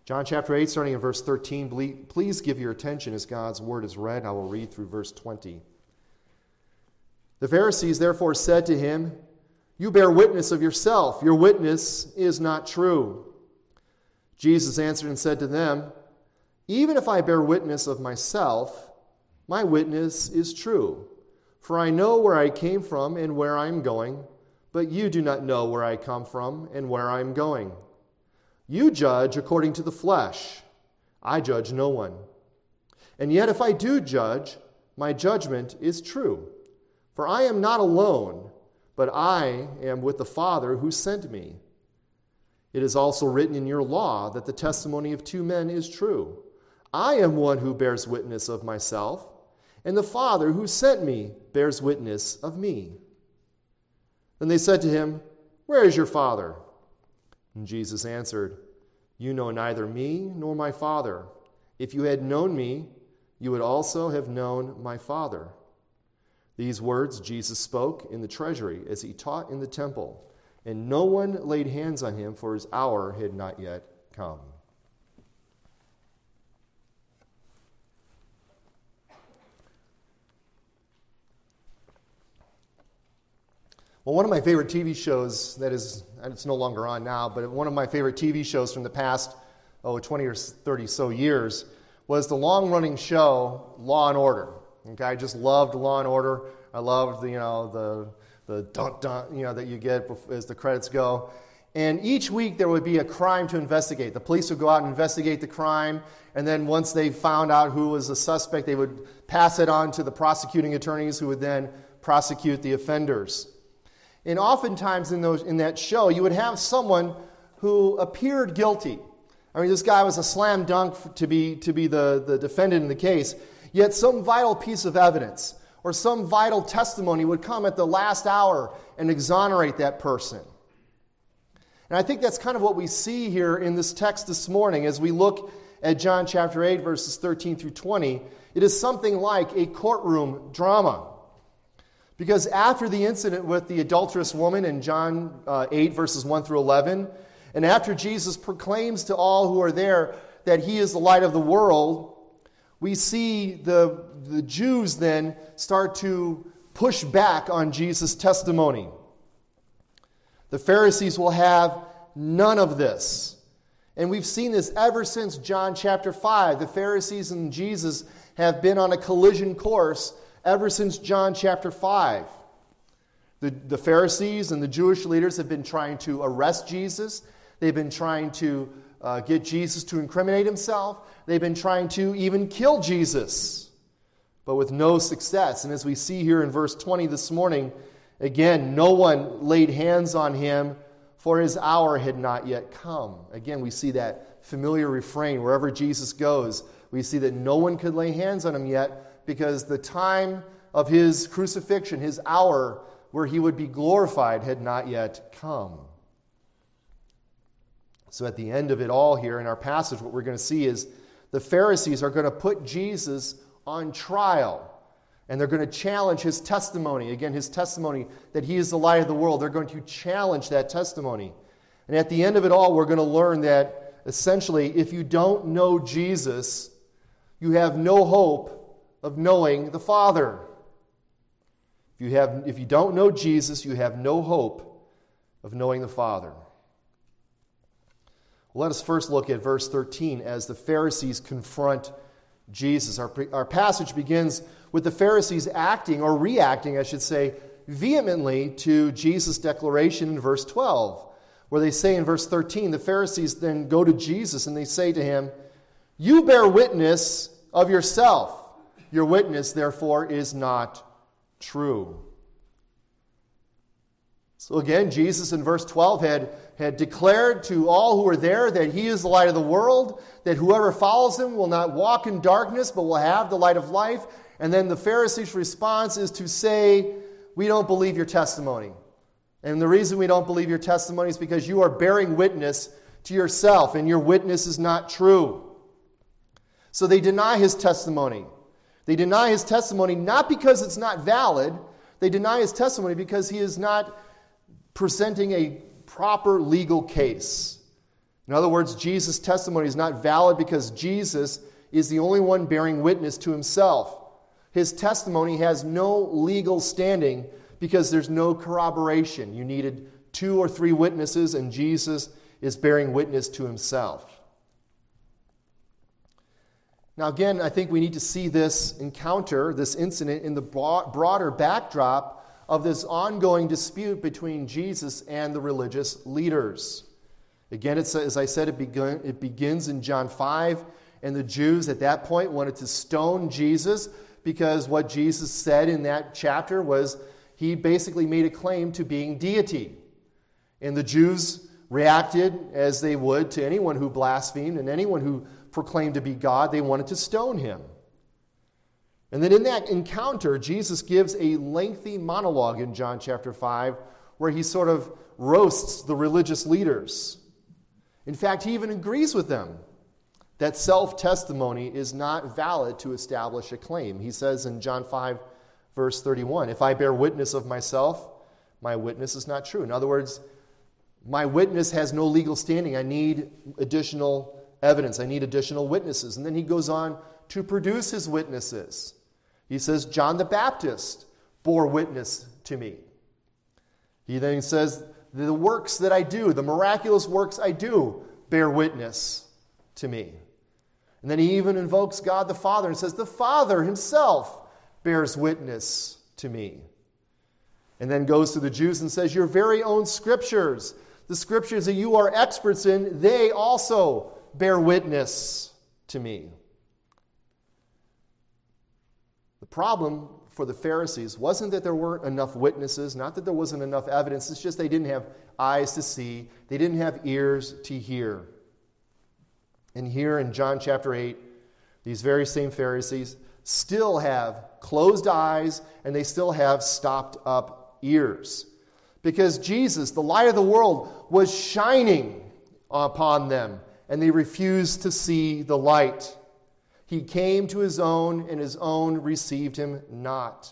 John chapter 8, starting in verse 13, please give your attention as God's word is read. I will read through verse 20. The Pharisees therefore said to him, "You bear witness of yourself. Your witness is not true." Jesus answered and said to them, "Even if I bear witness of myself, my witness is true. For I know where I came from and where I am going, but you do not know where I come from and where I am going. You judge according to the flesh. I judge no one. And yet if I do judge, my judgment is true. For I am not alone, but I am with the Father who sent me. It is also written in your law that the testimony of two men is true. I am one who bears witness of myself, and the Father who sent me bears witness of me." Then they said to him, "Where is your Father?" And Jesus answered, "You know neither me nor my Father. If you had known me, you would also have known my Father." These words Jesus spoke in the treasury as he taught in the temple, and no one laid hands on him, for his hour had not yet come. Well, one of my favorite TV shows, that is, and it's no longer on now, but one of my favorite TV shows from the past, 20 or 30 so years, was the long-running show Law and Order. Okay, I just loved Law and Order. I loved the dun-dun, that you get as the credits go. And each week there would be a crime to investigate. The police would go out and investigate the crime, and then once they found out who was the suspect, they would pass it on to the prosecuting attorneys who would then prosecute the offenders. And oftentimes in that show, you would have someone who appeared guilty. I mean, this guy was a slam dunk to be the defendant in the case, yet some vital piece of evidence or some vital testimony would come at the last hour and exonerate that person. And I think that's kind of what we see here in this text this morning as we look at John chapter 8, verses 13 through 20. It is something like a courtroom drama. Because after the incident with the adulterous woman in John 8, verses 1 through 11, and after Jesus proclaims to all who are there that he is the light of the world, we see the Jews then start to push back on Jesus' testimony. The Pharisees will have none of this. And we've seen this ever since John chapter 5. The Pharisees and Jesus have been on a collision course ever since John chapter 5. The Pharisees and the Jewish leaders have been trying to arrest Jesus. They've been trying to get Jesus to incriminate himself. They've been trying to even kill Jesus, but with no success. And as we see here in verse 20 this morning, again, no one laid hands on him, for his hour had not yet come. Again, we see that familiar refrain. Wherever Jesus goes, we see that no one could lay hands on him yet, because the time of his crucifixion, his hour where he would be glorified, had not yet come. So at the end of it all here in our passage, what we're going to see is the Pharisees are going to put Jesus on trial. And they're going to challenge his testimony. Again, his testimony that he is the light of the world. They're going to challenge that testimony. And at the end of it all, we're going to learn that essentially, if you don't know Jesus, you have no hope of knowing the Father. If you don't know Jesus, you have no hope of knowing the Father. Well, let us first look at verse 13 as the Pharisees confront Jesus. Our passage begins with the Pharisees acting, or reacting, I should say, vehemently to Jesus' declaration in verse 12, where they say in verse 13, the Pharisees then go to Jesus and they say to him, "You bear witness of yourself. Your witness, therefore, is not true." So again, Jesus in verse 12 had declared to all who were there that he is the light of the world, that whoever follows him will not walk in darkness, but will have the light of life. And then the Pharisees' response is to say, "We don't believe your testimony. And the reason we don't believe your testimony is because you are bearing witness to yourself, and your witness is not true." So they deny his testimony. They deny his testimony not because it's not valid. They deny his testimony because he is not presenting a proper legal case. In other words, Jesus' testimony is not valid because Jesus is the only one bearing witness to himself. His testimony has no legal standing because there's no corroboration. You needed 2 or 3 witnesses, and Jesus is bearing witness to himself. Now again, I think we need to see this encounter, this incident, in the broader backdrop of this ongoing dispute between Jesus and the religious leaders. Again, as I said, it begins in John 5, and the Jews at that point wanted to stone Jesus because what Jesus said in that chapter was he basically made a claim to being deity. And the Jews reacted as they would to anyone who blasphemed and anyone who proclaimed to be God. They wanted to stone him. And then in that encounter, Jesus gives a lengthy monologue in John chapter 5 where he sort of roasts the religious leaders. In fact, he even agrees with them that self-testimony is not valid to establish a claim. He says in John 5, verse 31, "If I bear witness of myself, my witness is not true." In other words, my witness has no legal standing. I need additional evidence. I need additional witnesses. And then he goes on to produce his witnesses. He says, "John the Baptist bore witness to me." He then says, "The works that I do, the miraculous works I do, bear witness to me." And then he even invokes God the Father and says, "The Father himself bears witness to me." And then goes to the Jews and says, "Your very own scriptures, the scriptures that you are experts in, they also bear witness to me." The problem for the Pharisees wasn't that there weren't enough witnesses, not that there wasn't enough evidence. It's just they didn't have eyes to see. They didn't have ears to hear. And here in John chapter 8, these very same Pharisees still have closed eyes and they still have stopped up ears. Because Jesus, the light of the world, was shining upon them and they refused to see the light. He came to his own, and his own received him not.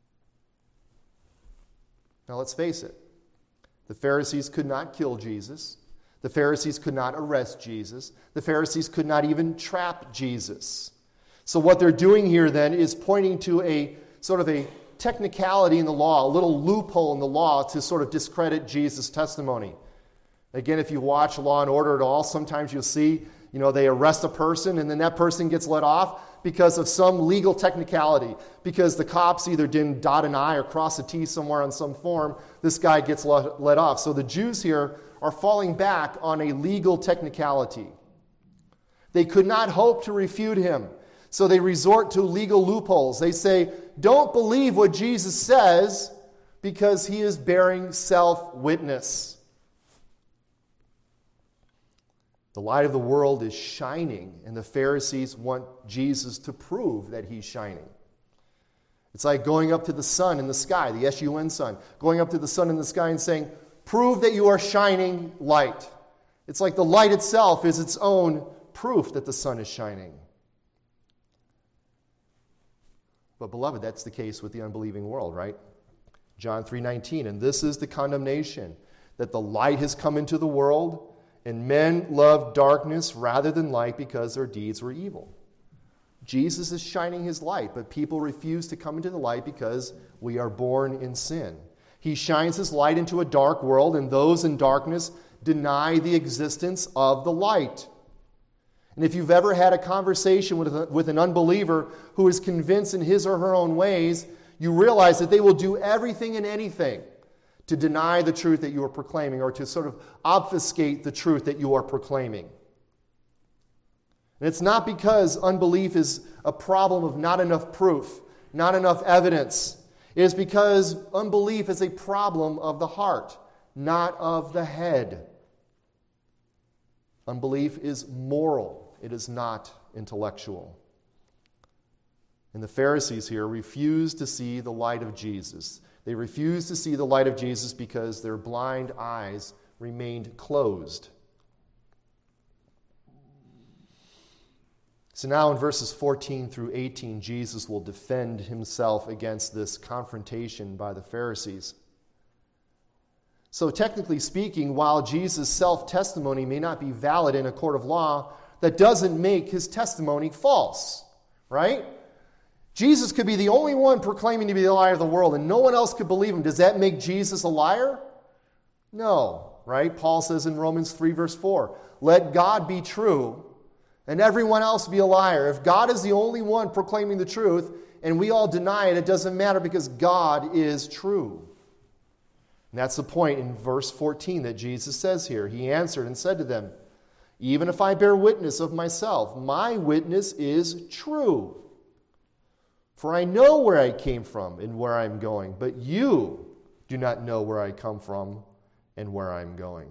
Now let's face it. The Pharisees could not kill Jesus. The Pharisees could not arrest Jesus. The Pharisees could not even trap Jesus. So what they're doing here then is pointing to a sort of a technicality in the law, a little loophole in the law to sort of discredit Jesus' testimony. Again, if you watch Law and Order at all, sometimes you'll see they arrest a person and then that person gets let off because of some legal technicality. Because the cops either didn't dot an I or cross a T somewhere on some form, this guy gets let off. So the Jews here are falling back on a legal technicality. They could not hope to refute him, so they resort to legal loopholes. They say, "Don't believe what Jesus says because he is bearing self-witness." The light of the world is shining, and the Pharisees want Jesus to prove that he's shining. It's like going up to the sun in the sky, the S-U-N sun, going up to the sun in the sky and saying, "Prove that you are shining light." It's like the light itself is its own proof that the sun is shining. But beloved, that's the case with the unbelieving world, right? John 3:19, "And this is the condemnation, that the light has come into the world, and men love darkness rather than light because their deeds were evil." Jesus is shining his light, but people refuse to come into the light because we are born in sin. He shines his light into a dark world, and those in darkness deny the existence of the light. And if you've ever had a conversation with an unbeliever who is convinced in his or her own ways, you realize that they will do everything and anything to deny the truth that you are proclaiming or to sort of obfuscate the truth that you are proclaiming. And it's not because unbelief is a problem of not enough proof, not enough evidence. It is because unbelief is a problem of the heart, not of the head. Unbelief is moral. It is not intellectual. And the Pharisees here refuse to see the light of Jesus. They refused to see the light of Jesus because their blind eyes remained closed. So now in verses 14 through 18, Jesus will defend himself against this confrontation by the Pharisees. So technically speaking, while Jesus' self-testimony may not be valid in a court of law, that doesn't make his testimony false, right? Jesus could be the only one proclaiming to be the light of the world, and no one else could believe him. Does that make Jesus a liar? No, right? Paul says in Romans 3, verse 4, let God be true, and everyone else be a liar. If God is the only one proclaiming the truth, and we all deny it, it doesn't matter because God is true. And that's the point in verse 14 that Jesus says here. He answered and said to them, even if I bear witness of myself, my witness is true. For I know where I came from and where I am going, but you do not know where I come from and where I am going.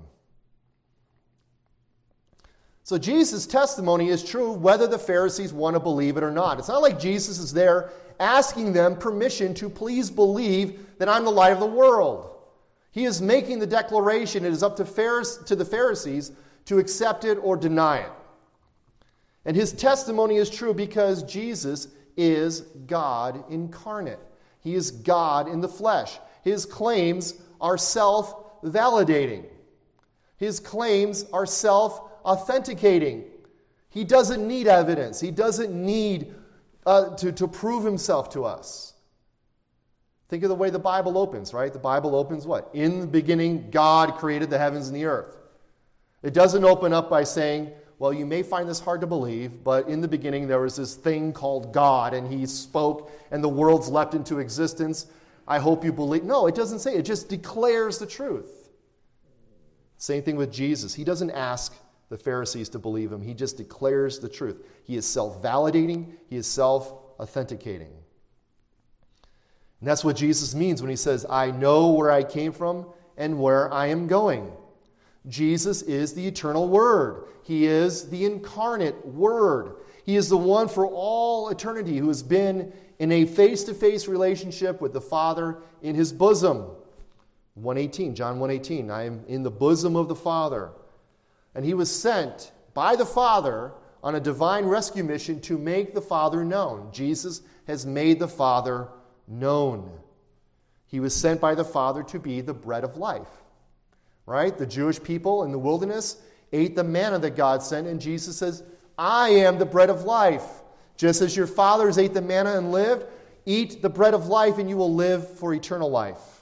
So Jesus' testimony is true whether the Pharisees want to believe it or not. It's not like Jesus is there asking them permission to please believe that I'm the light of the world. He is making the declaration. It is up to the Pharisees to accept it or deny it. And his testimony is true because Jesus is God incarnate. He is God in the flesh. His claims are self-validating. His claims are self-authenticating. He doesn't need evidence. He doesn't need to prove himself to us. Think of the way the Bible opens, right? The Bible opens what? In the beginning, God created the heavens and the earth. It doesn't open up by saying, well, you may find this hard to believe, but in the beginning there was this thing called God, and he spoke, and the worlds leapt into existence. I hope you believe. No, it doesn't say. It just declares the truth. Same thing with Jesus. He doesn't ask the Pharisees to believe him. He just declares the truth. He is self-validating. He is self-authenticating. And that's what Jesus means when he says, I know where I came from and where I am going. Jesus is the eternal Word. He is the incarnate Word. He is the one for all eternity who has been in a face-to-face relationship with the Father in his bosom. John 1:18, I am in the bosom of the Father. And he was sent by the Father on a divine rescue mission to make the Father known. Jesus has made the Father known. He was sent by the Father to be the bread of life. Right? The Jewish people in the wilderness ate the manna that God sent, and Jesus says, I am the bread of life. Just as your fathers ate the manna and lived, eat the bread of life and you will live for eternal life.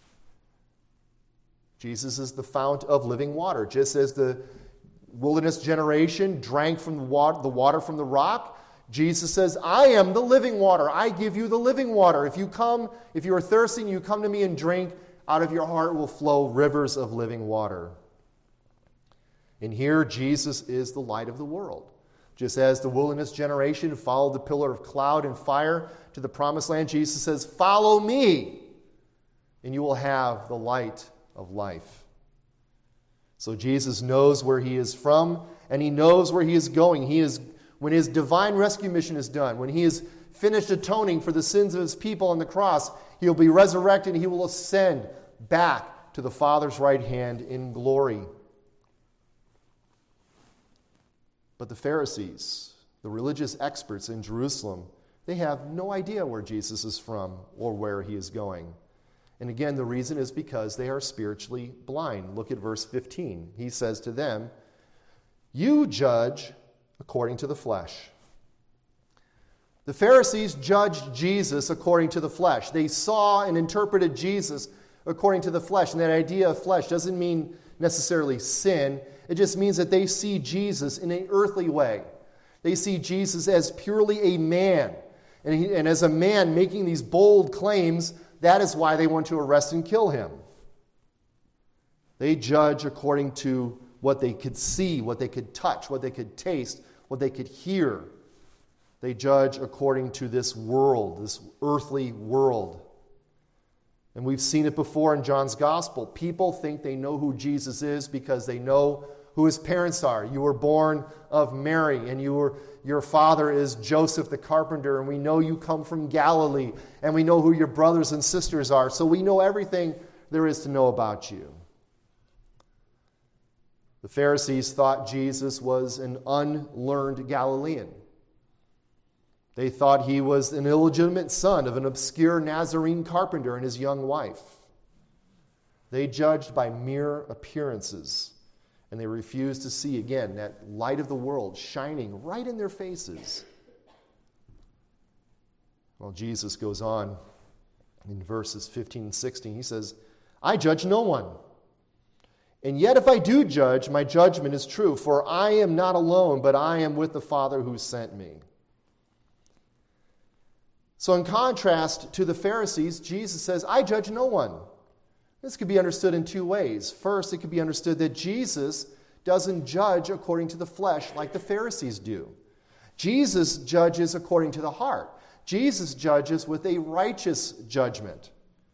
Jesus is the fount of living water. Just as the wilderness generation drank from the water from the rock, Jesus says, I am the living water. I give you the living water. If you are thirsty and you come to me and drink, out of your heart will flow rivers of living water. And here, Jesus is the light of the world. Just as the wilderness generation followed the pillar of cloud and fire to the promised land, Jesus says, follow me, and you will have the light of life. So Jesus knows where he is from, and he knows where he is going. When his divine rescue mission is done, when he is finished atoning for the sins of his people on the cross, he'll be resurrected and he will ascend back to the Father's right hand in glory. But the Pharisees, the religious experts in Jerusalem, they have no idea where Jesus is from or where he is going. And again, the reason is because they are spiritually blind. Look at verse 15. He says to them, you judge according to the flesh. The Pharisees judged Jesus according to the flesh. They saw and interpreted Jesus according to the flesh. And that idea of flesh doesn't mean necessarily sin. It just means that they see Jesus in an earthly way. They see Jesus as purely a man. And as a man making these bold claims, that is why they want to arrest and kill him. They judge according to what they could see, what they could touch, what they could taste, what they could hear. They judge according to this world, this earthly world. And we've seen it before in John's Gospel. People think they know who Jesus is because they know who his parents are. You were born of Mary, and your father is Joseph the carpenter, and we know you come from Galilee, and we know who your brothers and sisters are. So we know everything there is to know about you. The Pharisees thought Jesus was an unlearned Galilean. They thought he was an illegitimate son of an obscure Nazarene carpenter and his young wife. They judged by mere appearances, and they refused to see, again, that light of the world shining right in their faces. Well, Jesus goes on in verses 15 and 16. He says, I judge no one. And yet if I do judge, my judgment is true, for I am not alone, but I am with the Father who sent me. So in contrast to the Pharisees, Jesus says, I judge no one. This could be understood in two ways. First, it could be understood that Jesus doesn't judge according to the flesh like the Pharisees do. Jesus judges according to the heart. Jesus judges with a righteous judgment.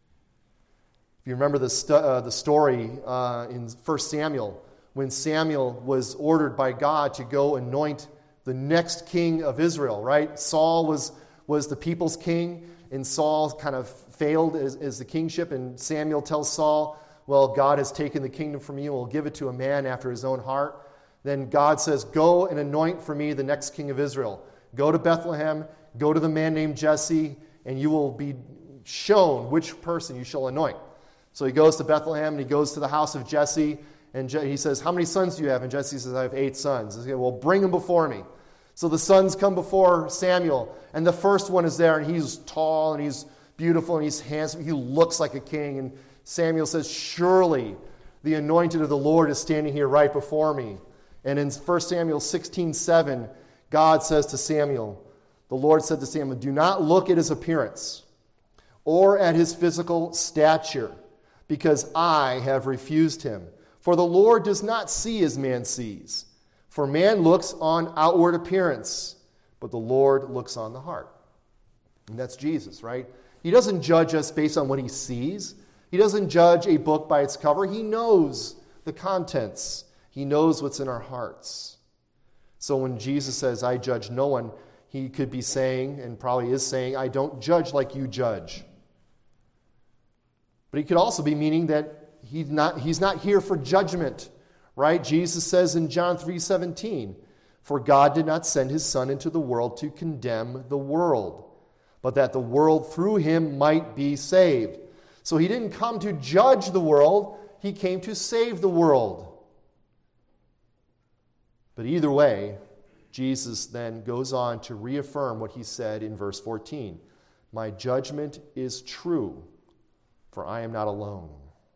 If you remember the story in 1 Samuel, when Samuel was ordered by God to go anoint the next king of Israel, right? Saul was the people's king, and Saul kind of failed as the kingship, and Samuel tells Saul, well, God has taken the kingdom from you and will give it to a man after his own heart. Then God says, go and anoint for me the next king of Israel. Go to Bethlehem, go to the man named Jesse, and you will be shown which person you shall anoint. So he goes to Bethlehem, and he goes to the house of Jesse, and he says, how many sons do you have? And Jesse says, I have 8 sons. He says, well, bring them before me. So the sons come before Samuel, and the first one is there, and he's tall, and he's beautiful, and he's handsome. He looks like a king. And Samuel says, surely the anointed of the Lord is standing here right before me. And in 1 Samuel 16:7, God says to Samuel, the Lord said to Samuel, do not look at his appearance or at his physical stature, because I have refused him. For the Lord does not see as man sees. For man looks on outward appearance, but the Lord looks on the heart. And that's Jesus, right? He doesn't judge us based on what he sees. He doesn't judge a book by its cover. He knows the contents. He knows what's in our hearts. So when Jesus says, I judge no one, he could be saying, and probably is saying, I don't judge like you judge. But he could also be meaning that he's not here for judgment, right? Jesus says in John 3:17, for God did not send his Son into the world to condemn the world, but that the world through him might be saved. So he didn't come to judge the world, he came to save the world. But either way, Jesus then goes on to reaffirm what he said in verse 14. My judgment is true, for I am not alone.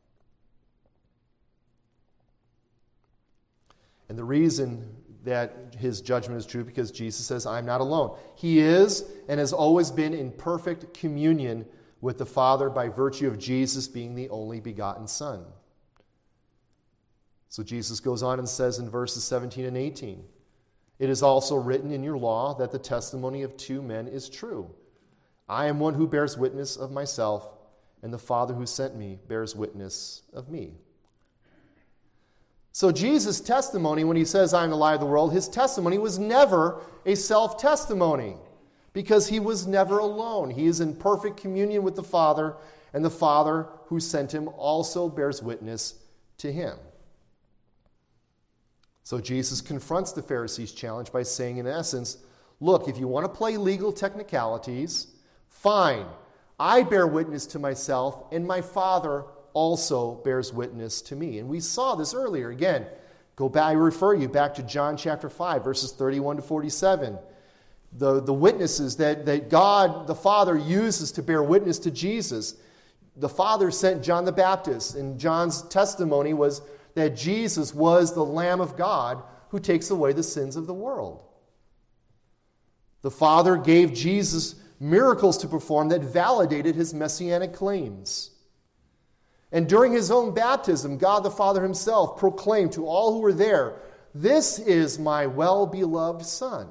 And the reason that his judgment is true, because Jesus says, I am not alone. He is and has always been in perfect communion with the Father by virtue of Jesus being the only begotten Son. So Jesus goes on and says in verses 17 and 18, it is also written in your law that the testimony of 2 men is true. I am one who bears witness of myself, and the Father who sent me bears witness of me. So Jesus' testimony, when he says, I am the light of the world, his testimony was never a self-testimony, because he was never alone. He is in perfect communion with the Father, and the Father who sent him also bears witness to him. So Jesus confronts the Pharisees' challenge by saying, in essence, look, if you want to play legal technicalities, fine. I bear witness to myself, and my Father also bears witness to me. And we saw this earlier. Again, go back, I refer you back to John chapter 5, verses 31 to 47. The witnesses that God, the Father, uses to bear witness to Jesus. The Father sent John the Baptist, and John's testimony was that Jesus was the Lamb of God who takes away the sins of the world. The Father gave Jesus miracles to perform that validated his messianic claims. And during his own baptism, God the Father himself proclaimed to all who were there, this is my well-beloved Son.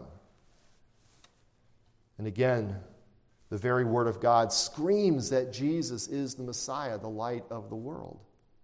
And again, the very word of God screams that Jesus is the Messiah, the light of the world.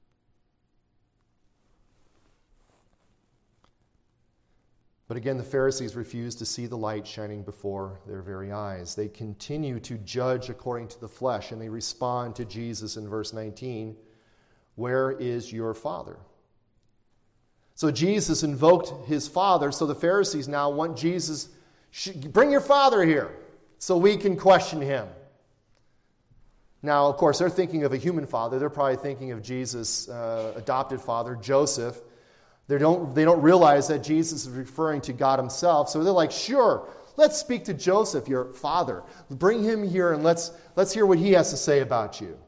But again, the Pharisees refuse to see the light shining before their very eyes. They continue to judge according to the flesh, and they respond to Jesus in verse 19, where is your Father? So Jesus invoked his Father, so the Pharisees now want Jesus, bring your Father here so we can question him. Now, of course, they're thinking of a human father. They're probably thinking of Jesus' adopted father, Joseph. They don't realize that Jesus is referring to God himself. So they're like, sure, let's speak to Joseph, your father. Bring him here and let's hear what he has to say about you.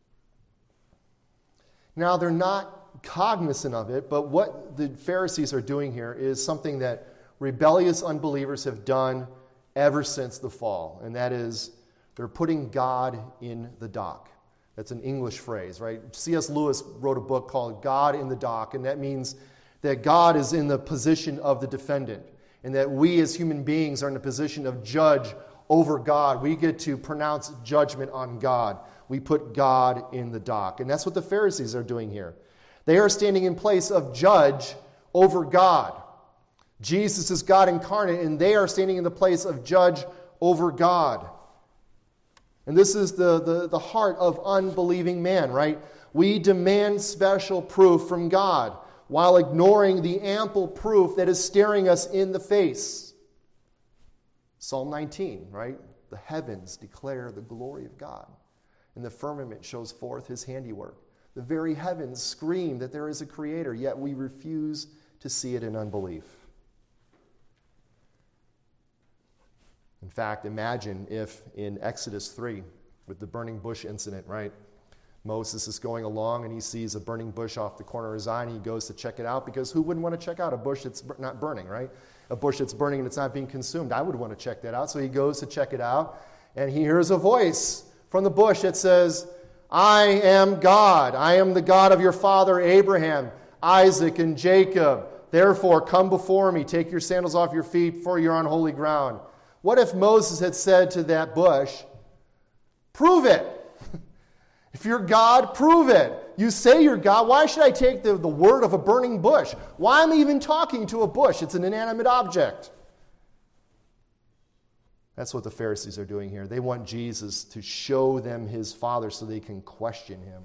Now, they're not cognizant of it, but what the Pharisees are doing here is something that rebellious unbelievers have done ever since the fall, and that is they're putting God in the dock. That's an English phrase, right? C.S. Lewis wrote a book called God in the Dock, and that means that God is in the position of the defendant, and that we as human beings are in the position of judge over God. We get to pronounce judgment on God. We put God in the dock. And that's what the Pharisees are doing here. They are standing in place of judge over God. Jesus is God incarnate, and they are standing in the place of judge over God. And this is the heart of unbelieving man, right? We demand special proof from God while ignoring the ample proof that is staring us in the face. Psalm 19, right? The heavens declare the glory of God, and the firmament shows forth his handiwork. The very heavens scream that there is a creator, yet we refuse to see it in unbelief. In fact, imagine if in Exodus 3, with the burning bush incident, right? Moses is going along and he sees a burning bush off the corner of his eye and he goes to check it out, because who wouldn't want to check out a bush that's not burning, right? A bush that's burning and it's not being consumed. I would want to check that out. So he goes to check it out and he hears a voice from the bush that says, I am God. I am the God of your father Abraham, Isaac, and Jacob. Therefore, come before me. Take your sandals off your feet, for you're on holy ground. What if Moses had said to that bush, prove it. If you're God, prove it. You say you're God. Why should I take the word of a burning bush? Why am I even talking to a bush? It's an inanimate object. That's what the Pharisees are doing here. They want Jesus to show them his Father so they can question him.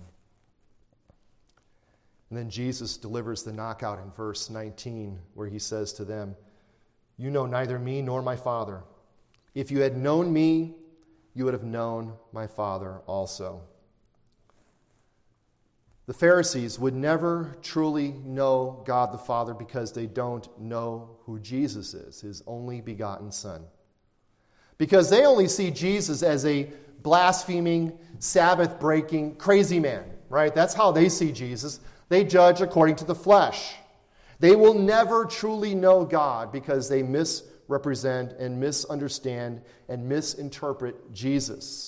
And then Jesus delivers the knockout in verse 19, where he says to them, you know neither me nor my Father. If you had known me, you would have known my Father also. The Pharisees would never truly know God the Father because they don't know who Jesus is, his only begotten Son. Because they only see Jesus as a blaspheming, Sabbath-breaking, crazy man, right? That's how they see Jesus. They judge according to the flesh. They will never truly know God because they misrepresent and misunderstand and misinterpret Jesus.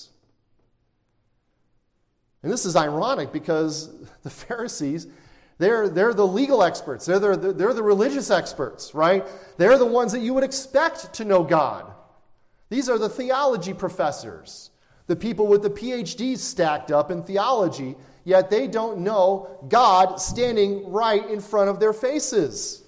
And this is ironic because the Pharisees, they're the legal experts. They're the religious experts, right? They're the ones that you would expect to know God. These are the theology professors, the people with the PhDs stacked up in theology, yet they don't know God standing right in front of their faces.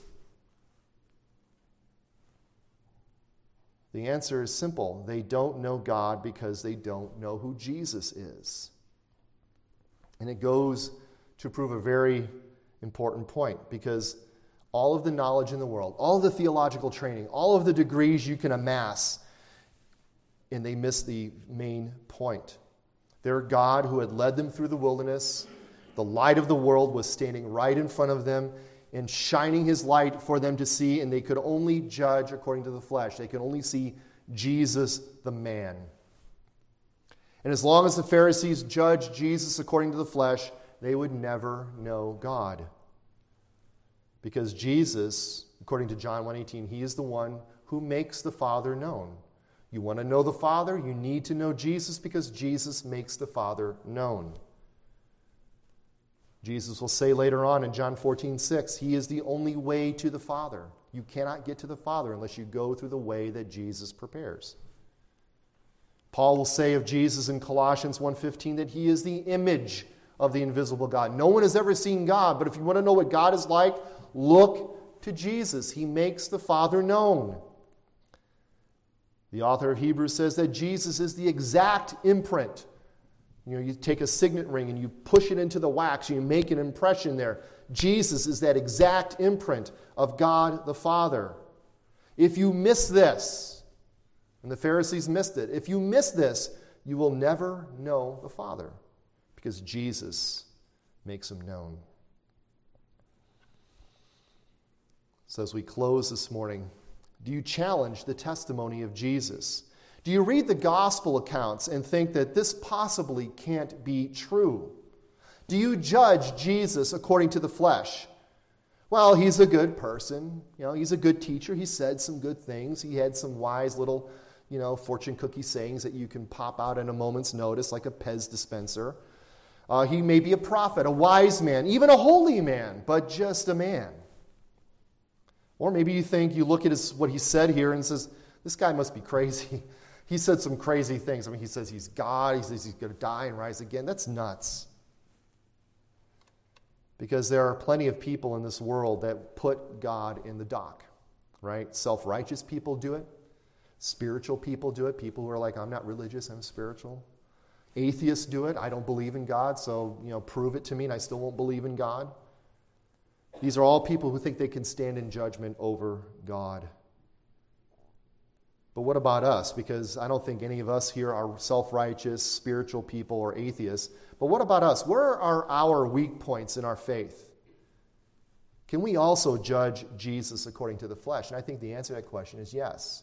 The answer is simple. They don't know God because they don't know who Jesus is. And it goes to prove a very important point, because all of the knowledge in the world, all of the theological training, all of the degrees you can amass, and they miss the main point. Their God who had led them through the wilderness, the light of the world was standing right in front of them and shining his light for them to see, and they could only judge according to the flesh. They could only see Jesus the man. And as long as the Pharisees judged Jesus according to the flesh, they would never know God. Because Jesus, according to John 1:18, he is the one who makes the Father known. You want to know the Father? You need to know Jesus, because Jesus makes the Father known. Jesus will say later on in John 14:6, he is the only way to the Father. You cannot get to the Father unless you go through the way that Jesus prepares. Paul will say of Jesus in Colossians 1:15 that he is the image of the invisible God. No one has ever seen God, but if you want to know what God is like, look to Jesus. He makes the Father known. The author of Hebrews says that Jesus is the exact imprint. You take a signet ring and you push it into the wax, and you make an impression there. Jesus is that exact imprint of God the Father. If you miss this, and the Pharisees missed it, if you miss this, you will never know the Father, because Jesus makes him known. So as we close this morning, do you challenge the testimony of Jesus? Do you read the gospel accounts and think that this possibly can't be true? Do you judge Jesus according to the flesh? Well, he's a good person. He's a good teacher. He said some good things. He had some wise little, fortune cookie sayings that you can pop out in a moment's notice, like a Pez dispenser. He may be a prophet, a wise man, even a holy man, but just a man. Or maybe you look at what he said here and says, this guy must be crazy. He said some crazy things. He says he's God. He says he's going to die and rise again. That's nuts. Because there are plenty of people in this world that put God in the dock, right? Self-righteous people do it. Spiritual people do it. People who are like, I'm not religious, I'm spiritual. Atheists do it. I don't believe in God, so, prove it to me and I still won't believe in God. These are all people who think they can stand in judgment over God. But what about us? Because I don't think any of us here are self-righteous, spiritual people or atheists. But what about us? Where are our weak points in our faith? Can we also judge Jesus according to the flesh? And I think the answer to that question is yes.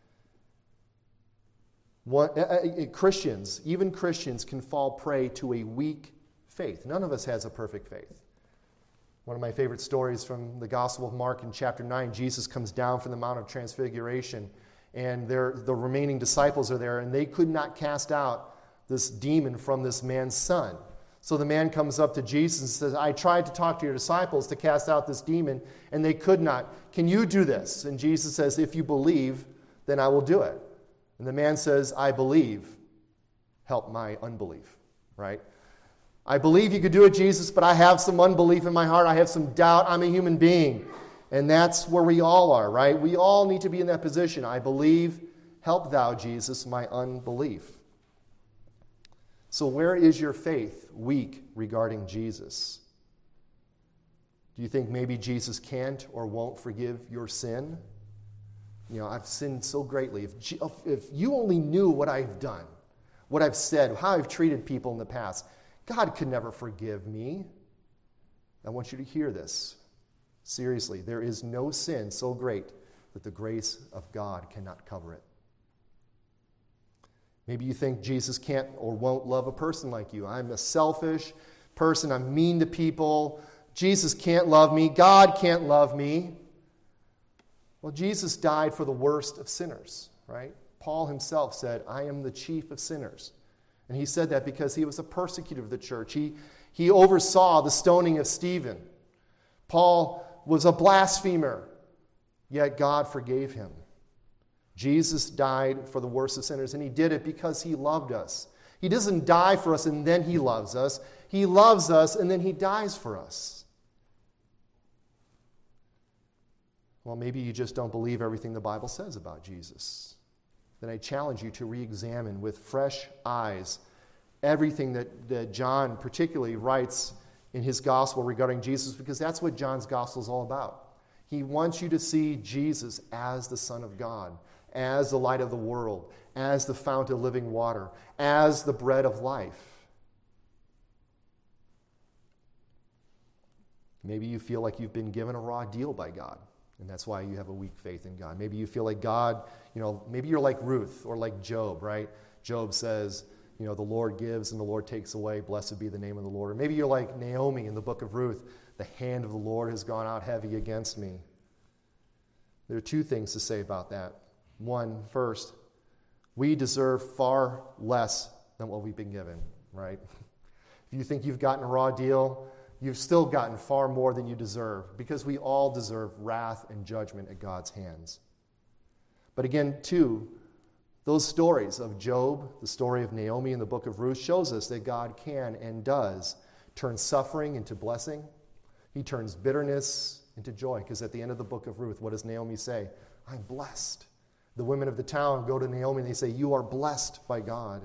Christians, even Christians, can fall prey to a weak faith. None of us has a perfect faith. One of my favorite stories from the Gospel of Mark in chapter 9, Jesus comes down from the Mount of Transfiguration, and the remaining disciples are there, and they could not cast out this demon from this man's son. So the man comes up to Jesus and says, I tried to talk to your disciples to cast out this demon, and they could not. Can you do this? And Jesus says, if you believe, then I will do it. And the man says, I believe. Help my unbelief, right? I believe you could do it, Jesus, but I have some unbelief in my heart. I have some doubt. I'm a human being. And that's where we all are, right? We all need to be in that position. I believe. Help thou, Jesus, my unbelief. So where is your faith weak regarding Jesus? Do you think maybe Jesus can't or won't forgive your sin? I've sinned so greatly. If you only knew what I've done, what I've said, how I've treated people in the past, God could never forgive me. I want you to hear this. Seriously, there is no sin so great that the grace of God cannot cover it. Maybe you think Jesus can't or won't love a person like you. I'm a selfish person. I'm mean to people. Jesus can't love me. God can't love me. Well, Jesus died for the worst of sinners, right? Paul himself said, I am the chief of sinners. And he said that because he was a persecutor of the church. He oversaw the stoning of Stephen. Paul was a blasphemer, yet God forgave him. Jesus died for the worst of sinners, and he did it because he loved us. He doesn't die for us and then he loves us. He loves us and then he dies for us. Well, maybe you just don't believe everything the Bible says about Jesus. Then I challenge you to re-examine with fresh eyes everything that John particularly writes in his gospel regarding Jesus, because that's what John's gospel is all about. He wants you to see Jesus as the Son of God, as the light of the world, as the fount of living water, as the bread of life. Maybe you feel like you've been given a raw deal by God, and that's why you have a weak faith in God. Maybe you feel like God, maybe you're like Ruth or like Job, right? Job says, the Lord gives and the Lord takes away. Blessed be the name of the Lord. Or maybe you're like Naomi in the book of Ruth. The hand of the Lord has gone out heavy against me. There are two things to say about that. One, first, we deserve far less than what we've been given, right? If you think you've gotten a raw deal, you've still gotten far more than you deserve, because we all deserve wrath and judgment at God's hands. But again, two, those stories of Job, the story of Naomi in the book of Ruth, shows us that God can and does turn suffering into blessing. He turns bitterness into joy, because at the end of the book of Ruth, what does Naomi say? I'm blessed. The women of the town go to Naomi and they say, you are blessed by God.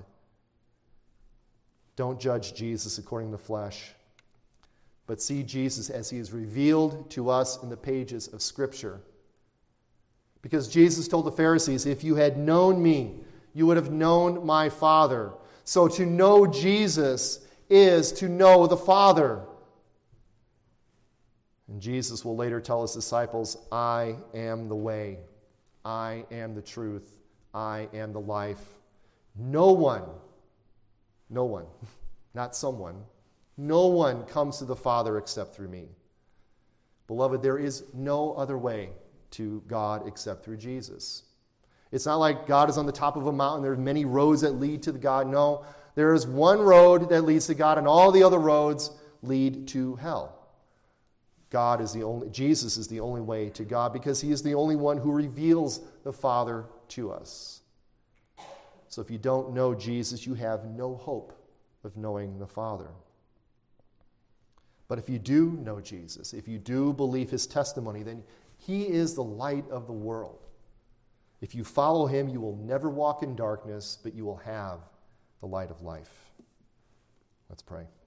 Don't judge Jesus according to the flesh, but see Jesus as he is revealed to us in the pages of Scripture. Because Jesus told the Pharisees, if you had known me, you would have known my Father. So to know Jesus is to know the Father. And Jesus will later tell his disciples, I am the way, I am the truth, I am the life. No one, not someone, no one comes to the Father except through me. Beloved, there is no other way to God except through Jesus. It's not like God is on the top of a mountain. There are many roads that lead to God. No, there is one road that leads to God, and all the other roads lead to hell. Jesus is the only way to God because he is the only one who reveals the Father to us. So if you don't know Jesus, you have no hope of knowing the Father. But if you do know Jesus, if you do believe his testimony, then he is the light of the world. If you follow him, you will never walk in darkness, but you will have the light of life. Let's pray.